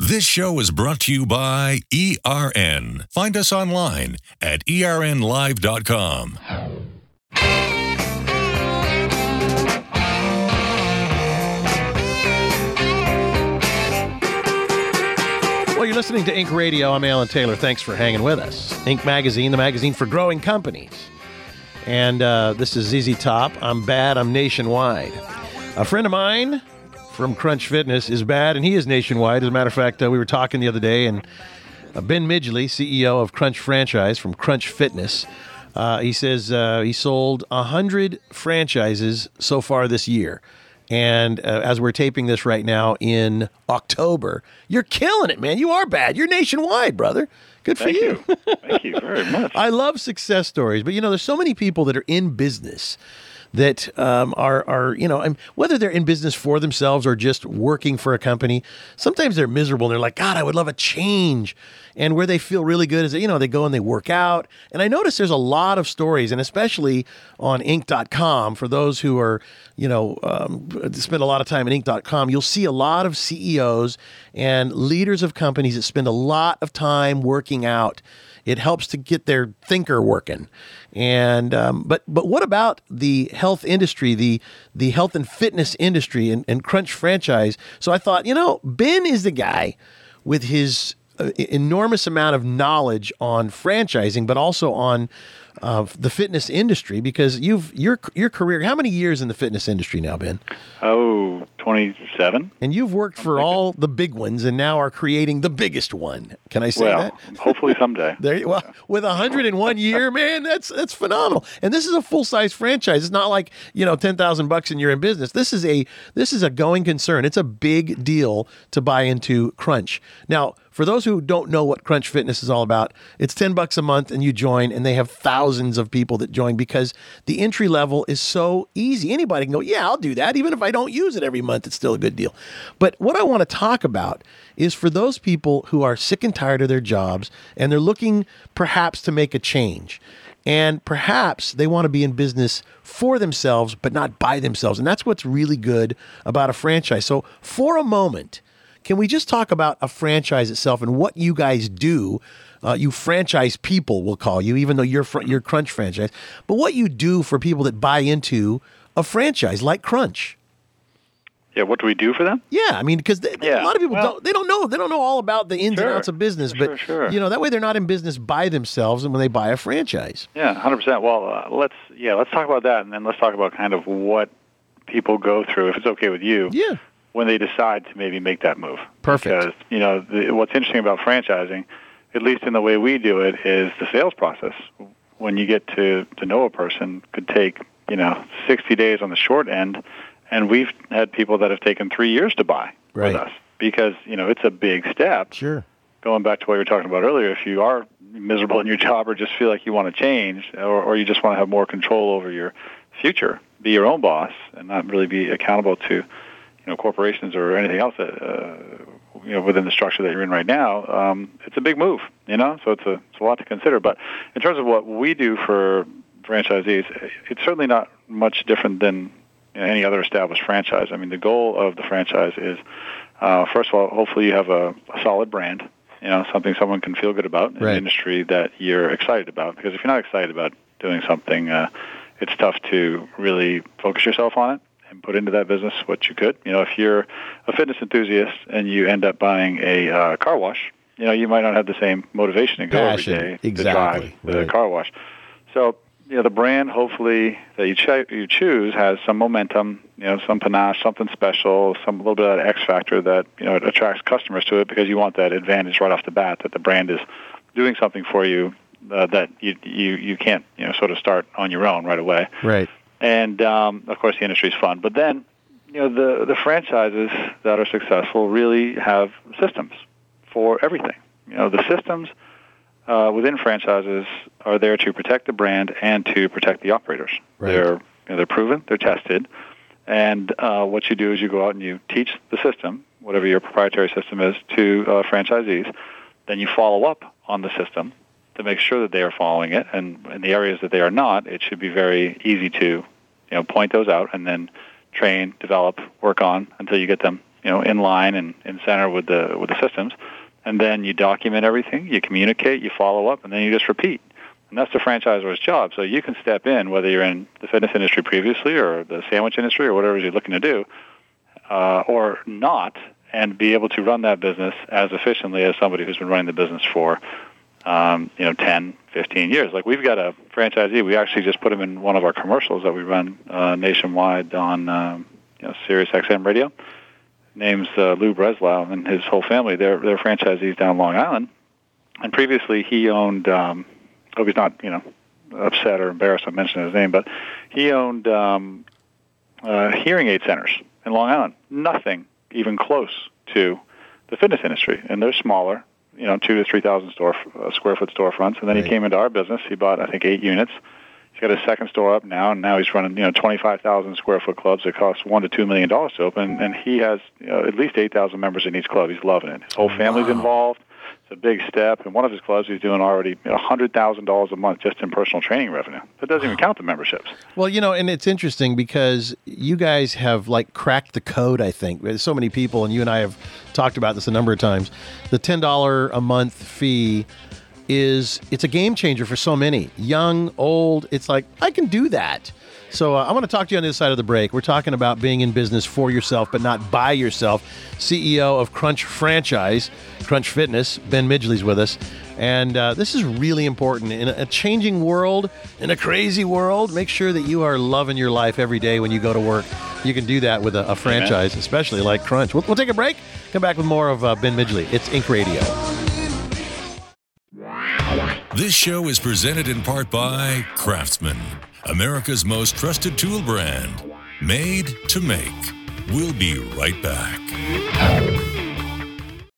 This show is brought to you by ERN. Find us online at ernlive.com. Well, you're listening to Inc. Radio. I'm Alan Taylor. Thanks for hanging with us. Inc. Magazine, the magazine for growing companies. And this is ZZ Top. I'm bad. I'm nationwide. A friend of mine from Crunch Fitness is bad, and he is nationwide. As a matter of fact, we were talking the other day, and Ben Midgley, CEO of Crunch Franchise from Crunch Fitness, he says he sold 100 franchises so far this year. And as we're taping this right now in October, you're killing it, man. You are bad. You're nationwide, brother. Good for you. Thank you very much. I love success stories, but there's so many people that are in business that are whether they're in business for themselves or just working for a company, sometimes they're miserable and they're like, God, I would love a change. And where they feel really good is that, they go and they work out. And I notice there's a lot of stories, and especially on Inc.com, for those who are, spend a lot of time at Inc.com, you'll see a lot of CEOs and leaders of companies that spend a lot of time working out. It helps to get their thinker working. And but what about the health industry, the health and fitness industry and Crunch Franchise? So I thought, Ben is the guy with his enormous amount of knowledge on franchising, but also on the fitness industry, because your career, how many years in the fitness industry now, Ben? 27. And you've worked for all the big ones and now are creating the biggest one. Can I say that? Hopefully someday. With 101 year, man, that's phenomenal. And this is a full-size franchise. It's not like, $10,000 and you're in business. This is a going concern. It's a big deal to buy into Crunch. Now, for those who don't know what Crunch Fitness is all about, it's $10 a month and you join, and they have thousands of people that join because the entry level is so easy. Anybody can go, yeah, I'll do that. Even if I don't use it every month, it's still a good deal. But what I want to talk about is for those people who are sick and tired of their jobs and they're looking perhaps to make a change. And perhaps they want to be in business for themselves, but not by themselves. And that's what's really good about a franchise. So for a moment, can we just talk about a franchise itself and what you guys do? You franchise people, we'll call you, even though you're Crunch Franchise. But what you do for people that buy into a franchise like Crunch. Yeah, what do we do for them? Yeah, because a lot of people don't know all about the ins and outs of business. Sure. That way they're not in business by themselves, and when they buy a franchise. Yeah, 100%. Well, let's talk about that, and then let's talk about kind of what people go through, if it's okay with you. Yeah. When they decide to maybe make that move. Perfect. Because, what's interesting about franchising, at least in the way we do it, is the sales process. When you get to know a person, could take, 60 days on the short end, and we've had people that have taken 3 years to buy with us because, it's a big step. Sure. Going back to what you were talking about earlier, if you are miserable in your job or just feel like you want to change or you just want to have more control over your future, be your own boss and not really be accountable to corporations or anything else that, within the structure that you're in right now, it's a big move, so it's a lot to consider. But in terms of what we do for franchisees, it's certainly not much different than any other established franchise. The goal of the franchise is, first of all, hopefully you have a solid brand, something someone can feel good about in an industry that you're excited about. Because if you're not excited about doing something, it's tough to really focus yourself on it and put into that business what you could. If you're a fitness enthusiast and you end up buying a car wash, you might not have the same motivation to go every day to drive the car wash. So, the brand, hopefully, that you choose has some momentum, some panache, something special, a little bit of that X factor that, it attracts customers to it because you want that advantage right off the bat that the brand is doing something for you that you can't, sort of start on your own right away. Right. And, of course, the industry is fun. But then, the franchises that are successful really have systems for everything. The systems within franchises are there to protect the brand and to protect the operators. Right. They're proven, they're tested, and what you do is you go out and you teach the system, whatever your proprietary system is, to franchisees. Then you follow up on the system to make sure that they are following it, and in the areas that they are not, it should be very easy to point those out and then train, develop, work on until you get them in line and in center with the systems. And then you document everything, you communicate, you follow up, and then you just repeat. And that's the franchisor's job. So you can step in, whether you're in the fitness industry previously or the sandwich industry or whatever you're looking to do, or not, and be able to run that business as efficiently as somebody who's been running the business for 10, 15 years. Like we've got a franchisee, we actually just put him in one of our commercials that we run nationwide on Sirius XM radio. Name's Lou Breslau and his whole family. They're franchisees down Long Island. And previously he owned, hope he's not, upset or embarrassed I'm mentioning his name, but he owned hearing aid centers in Long Island. Nothing even close to the fitness industry. And they're smaller, 2,000 to 3,000 square foot storefronts. And then he came into our business. He bought, I think, 8 units. He's got his second store up now, and now he's running 25,000 square foot clubs that cost $1 to $2 million to open, and he has at least 8,000 members in each club. He's loving it. His whole family's involved. It's a big step. In one of his clubs, he's doing already $100,000 a month just in personal training revenue. That doesn't even count the memberships. Well, and it's interesting because you guys have cracked the code, I think. There's so many people, and you and I have talked about this a number of times. The $10 a month fee it's a game changer for so many, young, old. It's like, I can do that. So I want to talk to you on this side of the break. We're talking about being in business for yourself, but not by yourself. CEO of Crunch Franchise, Crunch Fitness, Ben Midgley's with us. And this is really important. In a changing world, in a crazy world, make sure that you are loving your life every day when you go to work. You can do that with a franchise, especially like Crunch. We'll take a break, come back with more of Ben Midgley. It's Inc. Radio. This show is presented in part by Craftsman, America's most trusted tool brand, made to make. We'll be right back.